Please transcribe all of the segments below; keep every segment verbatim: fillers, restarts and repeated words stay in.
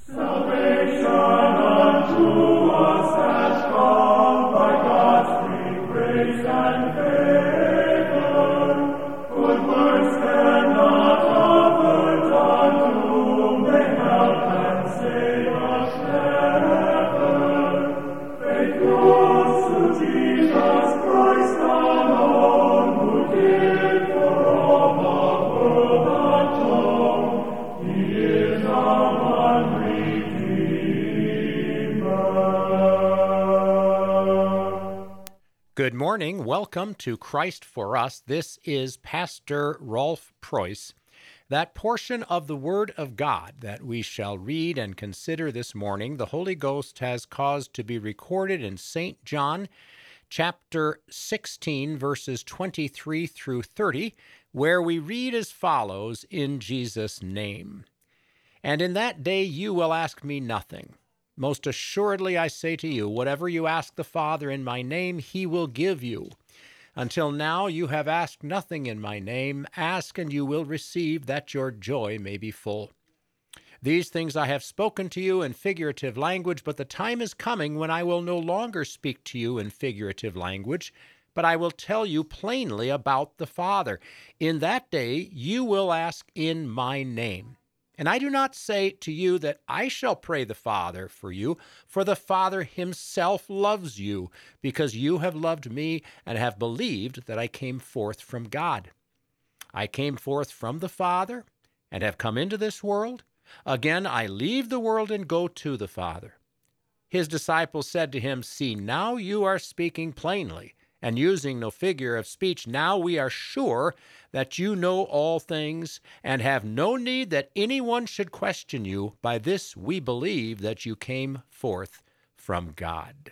Salvation unto us has come by God's free grace and favor. Good works cannot offer done to may help and save us ever. Faith goes to Jesus Christ alone, who did for all the world atone. He is our one Good morning. Welcome to Christ for Us. This is Pastor Rolf Preuss. That portion of the Word of God that we shall read and consider this morning, the Holy Ghost has caused to be recorded in Saint John, chapter sixteen, verses twenty-three through thirty, where we read as follows, in Jesus' name. And in that day you will ask me nothing. Most assuredly I say to you, whatever you ask the Father in my name, he will give you. Until now you have asked nothing in my name. Ask and you will receive, that your joy may be full. These things I have spoken to you in figurative language, but the time is coming when I will no longer speak to you in figurative language, but I will tell you plainly about the Father. In that day you will ask in my name. And I do not say to you that I shall pray the Father for you, for the Father himself loves you, because you have loved me and have believed that I came forth from God. I came forth from the Father and have come into this world. Again, I leave the world and go to the Father. His disciples said to him, See, now you are speaking plainly and using no figure of speech. Now we are sure that you know all things and have no need that anyone should question you. By this we believe that you came forth from God.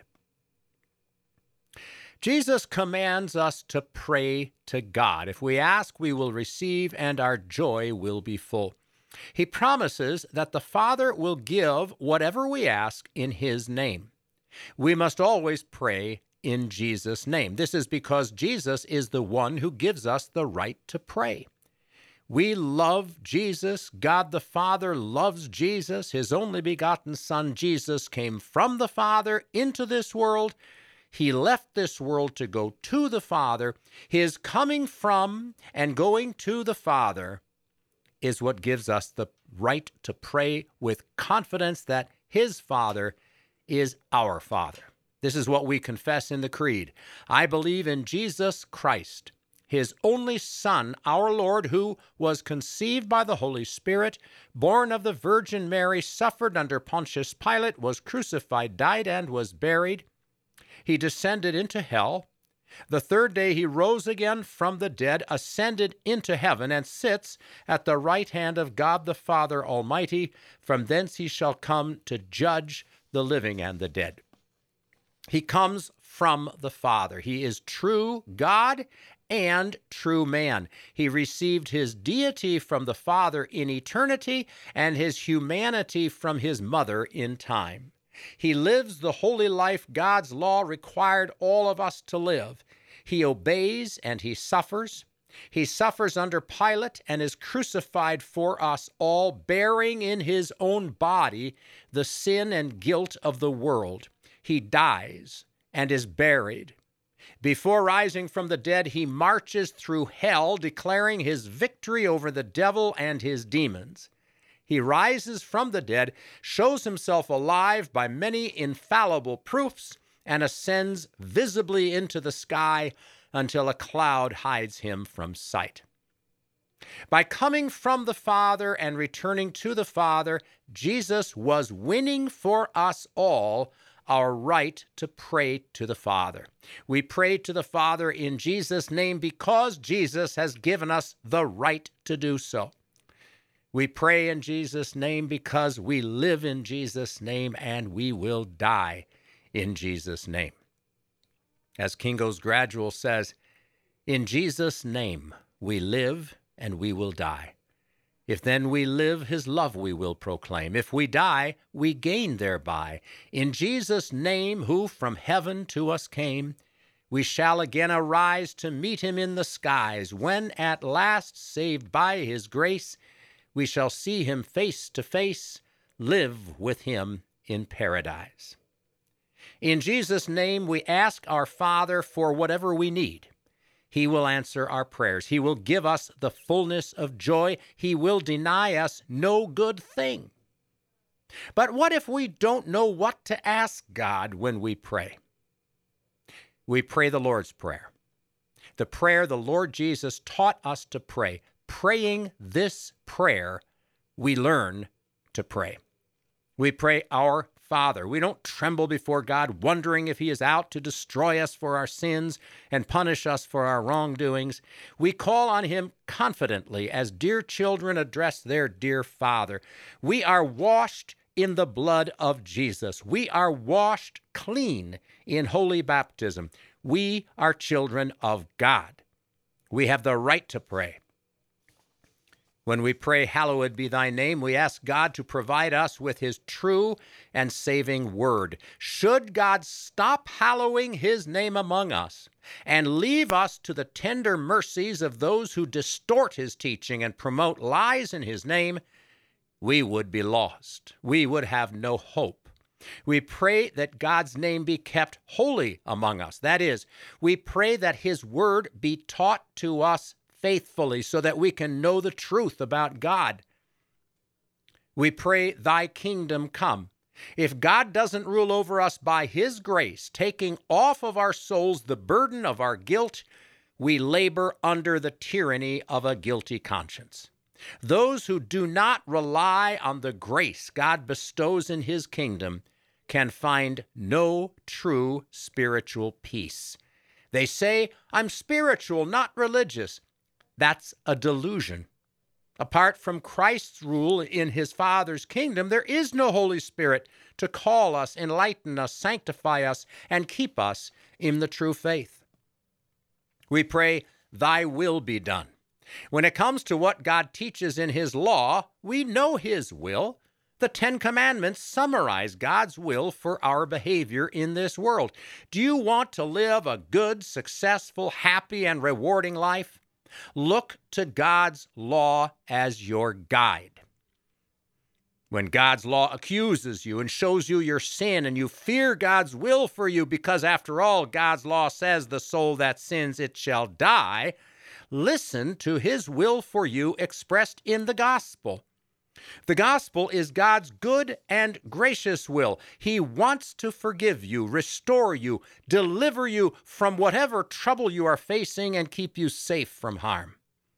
Jesus commands us to pray to God. If we ask, we will receive, and our joy will be full. He promises that the Father will give whatever we ask in his name. We must always pray in Jesus' name. This is because Jesus is the one who gives us the right to pray. We love Jesus. God the Father loves Jesus. His only begotten Son, Jesus, came from the Father into this world. He left this world to go to the Father. His coming from and going to the Father is what gives us the right to pray with confidence that his Father is our Father. This is what we confess in the Creed. I believe in Jesus Christ, his only Son, our Lord, who was conceived by the Holy Spirit, born of the Virgin Mary, suffered under Pontius Pilate, was crucified, died, and was buried. He descended into hell. The third day he rose again from the dead, ascended into heaven, and sits at the right hand of God the Father Almighty. From thence he shall come to judge the living and the dead. He comes from the Father. He is true God and true man. He received his deity from the Father in eternity and his humanity from his mother in time. He lives the holy life God's law required all of us to live. He obeys and he suffers. He suffers under Pilate and is crucified for us all, bearing in his own body the sin and guilt of the world. He dies and is buried. Before rising from the dead, he marches through hell, declaring his victory over the devil and his demons. He rises from the dead, shows himself alive by many infallible proofs, and ascends visibly into the sky until a cloud hides him from sight. By coming from the Father and returning to the Father, Jesus was winning for us all our right to pray to the Father. We pray to the Father in Jesus' name because Jesus has given us the right to do so. We pray in Jesus' name because we live in Jesus' name and we will die in Jesus' name. As Kinko's Gradual says, in Jesus' name we live and we will die. If then we live, his love we will proclaim. If we die, we gain thereby. In Jesus' name, who from heaven to us came, we shall again arise to meet him in the skies, when at last, saved by his grace, we shall see him face to face, live with him in paradise. In Jesus' name, we ask our Father for whatever we need. He will answer our prayers. He will give us the fullness of joy. He will deny us no good thing. But what if we don't know what to ask God when we pray? We pray the Lord's Prayer, the prayer the Lord Jesus taught us to pray. Praying this prayer, we learn to pray. We pray, Our Father. We don't tremble before God, wondering if he is out to destroy us for our sins and punish us for our wrongdoings. We call on him confidently as dear children address their dear Father. We are washed in the blood of Jesus. We are washed clean in holy baptism. We are children of God. We have the right to pray. When we pray, hallowed be thy name, we ask God to provide us with his true and saving word. Should God stop hallowing his name among us and leave us to the tender mercies of those who distort his teaching and promote lies in his name, we would be lost. We would have no hope. We pray that God's name be kept holy among us. That is, we pray that his word be taught to us faithfully so that we can know the truth about God. We pray, thy kingdom come. If God doesn't rule over us by his grace, taking off of our souls the burden of our guilt, we labor under the tyranny of a guilty conscience. Those who do not rely on the grace God bestows in his kingdom can find no true spiritual peace. They say, I'm spiritual, not religious. That's a delusion. Apart from Christ's rule in his Father's kingdom, there is no Holy Spirit to call us, enlighten us, sanctify us, and keep us in the true faith. We pray, thy will be done. When it comes to what God teaches in his law, we know his will. The Ten Commandments summarize God's will for our behavior in this world. Do you want to live a good, successful, happy, and rewarding life? Look to God's law as your guide. When God's law accuses you and shows you your sin and you fear God's will for you because, after all, God's law says the soul that sins, it shall die, listen to his will for you expressed in the gospel. The gospel is God's good and gracious will. He wants to forgive you, restore you, deliver you from whatever trouble you are facing, and keep you safe from harm.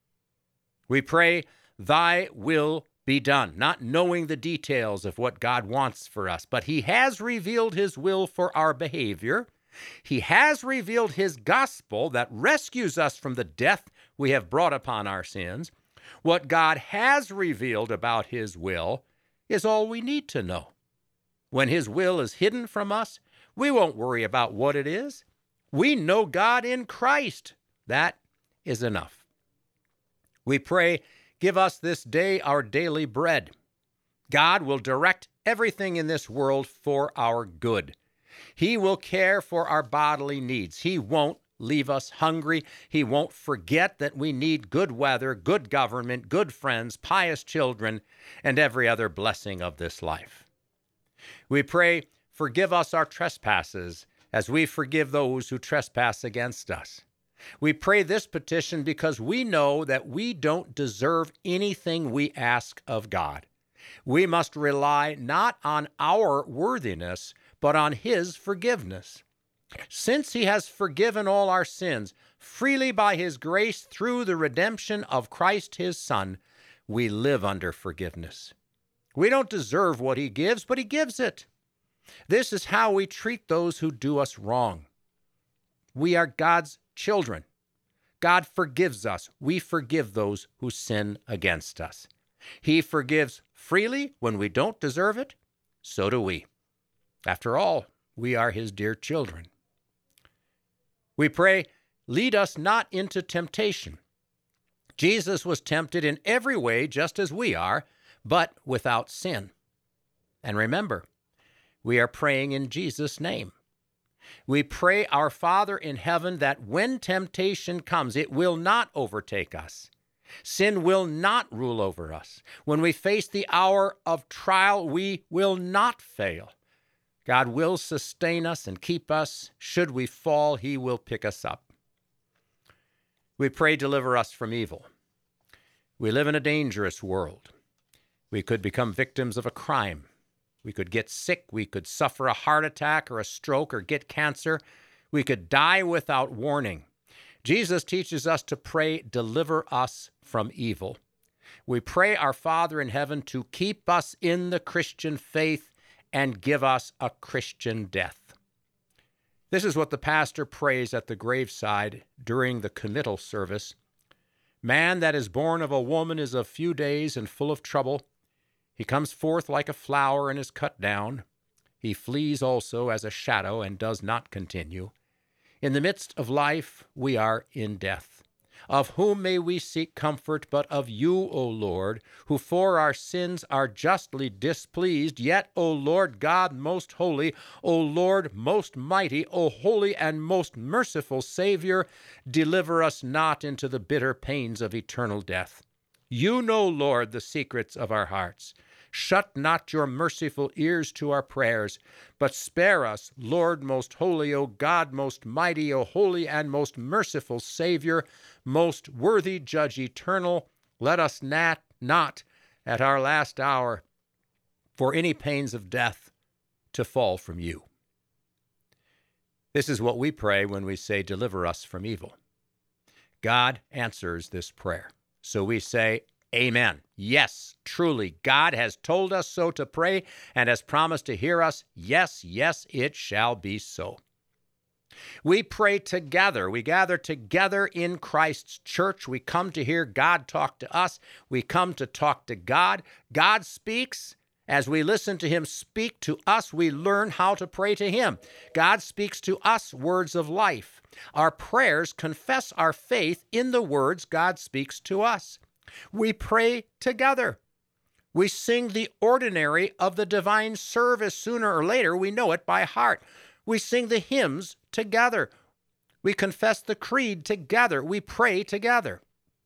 We pray, thy will be done, not knowing the details of what God wants for us, but he has revealed his will for our behavior. He has revealed his gospel that rescues us from the death we have brought upon our sins. What God has revealed about his will is all we need to know. When his will is hidden from us, we won't worry about what it is. We know God in Christ. That is enough. We pray, give us this day our daily bread. God will direct everything in this world for our good. He will care for our bodily needs. He won't leave us hungry. He won't forget that we need good weather, good government, good friends, pious children, and every other blessing of this life. We pray, forgive us our trespasses as we forgive those who trespass against us. We pray this petition because we know that we don't deserve anything we ask of God. We must rely not on our worthiness, but on his forgiveness. Since he has forgiven all our sins, freely by his grace through the redemption of Christ his Son, we live under forgiveness. We don't deserve what he gives, but he gives it. This is how we treat those who do us wrong. We are God's children. God forgives us. We forgive those who sin against us. He forgives freely when we don't deserve it. So do we. After all, we are his dear children. We pray, lead us not into temptation. Jesus was tempted in every way just as we are, but without sin. And remember, we are praying in Jesus' name. We pray, our Father in heaven, that when temptation comes, it will not overtake us. Sin will not rule over us. When we face the hour of trial, we will not fail. God will sustain us and keep us. Should we fall, he will pick us up. We pray, deliver us from evil. We live in a dangerous world. We could become victims of a crime. We could get sick. We could suffer a heart attack or a stroke or get cancer. We could die without warning. Jesus teaches us to pray, deliver us from evil. We pray our Father in heaven to keep us in the Christian faith and give us a Christian death. This is what the pastor prays at the graveside during the committal service. Man that is born of a woman is of few days and full of trouble. He comes forth like a flower and is cut down. He flees also as a shadow and does not continue. In the midst of life, we are in death. Of whom may we seek comfort but of you, O Lord, who for our sins are justly displeased? Yet, O Lord God most holy, O Lord most mighty, O holy and most merciful Savior, deliver us not into the bitter pains of eternal death. You know, Lord, the secrets of our hearts. Shut not your merciful ears to our prayers, but spare us, Lord most holy, O God most mighty, O holy and most merciful Savior, most worthy Judge eternal. Let us not, not at our last hour, for any pains of death, to fall from you. This is what we pray when we say, deliver us from evil. God answers this prayer. So we say, amen. Yes, truly, God has told us so to pray and has promised to hear us. Yes, yes, it shall be so. We pray together. We gather together in Christ's church. We come to hear God talk to us. We come to talk to God. God speaks. As we listen to him speak to us, we learn how to pray to him. God speaks to us words of life. Our prayers confess our faith in the words God speaks to us. We pray together. We sing the ordinary of the divine service. Sooner or later, we know it by heart. We sing the hymns together. We confess the creed together. We pray together.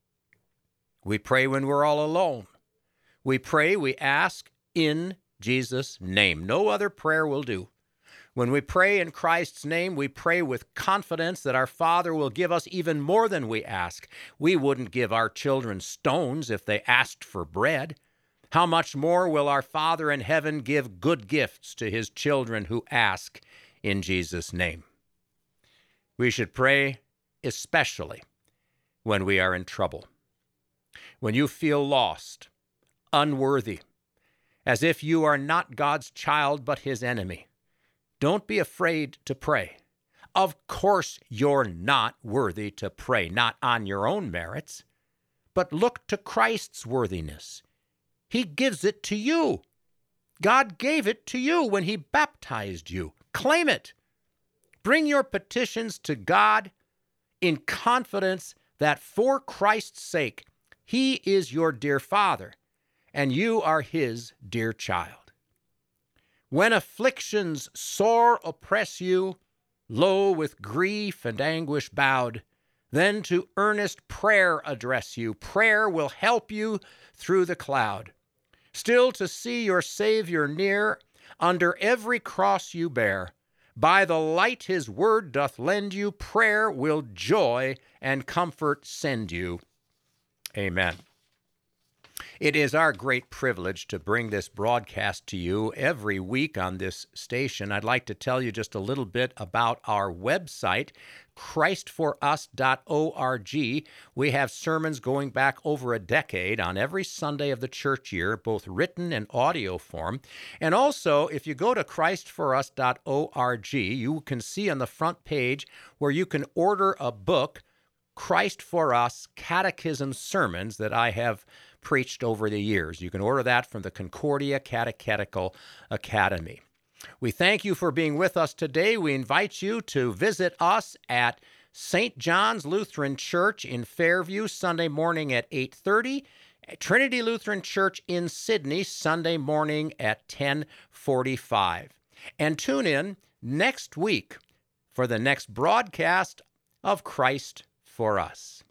We pray when we're all alone. We pray, we ask in Jesus' name. No other prayer will do. When we pray in Christ's name, we pray with confidence that our Father will give us even more than we ask. We wouldn't give our children stones if they asked for bread. How much more will our Father in heaven give good gifts to his children who ask in Jesus' name? We should pray especially when we are in trouble, when you feel lost, unworthy, as if you are not God's child but his enemy. Don't be afraid to pray. Of course you're not worthy to pray, not on your own merits, but look to Christ's worthiness. He gives it to you. God gave it to you when he baptized you. Claim it. Bring your petitions to God in confidence that for Christ's sake, he is your dear Father, and you are his dear child. When afflictions sore oppress you, low with grief and anguish bowed, then to earnest prayer address you. Prayer will help you through the cloud. Still to see your Savior near, under every cross you bear. By the light his word doth lend you, prayer will joy and comfort send you. Amen. It is our great privilege to bring this broadcast to you every week on this station. I'd like to tell you just a little bit about our website, Christ for us dot org. We have sermons going back over a decade on every Sunday of the church year, both written and audio form. And also, if you go to Christ for us dot org, you can see on the front page where you can order a book, Christ for Us Catechism Sermons, that I have preached over the years. You can order that from the Concordia Catechetical Academy. We thank you for being with us today. We invite you to visit us at Saint John's Lutheran Church in Fairview Sunday morning at eight thirty, Trinity Lutheran Church in Sydney Sunday morning at ten forty-five. And tune in next week for the next broadcast of Christ for Us.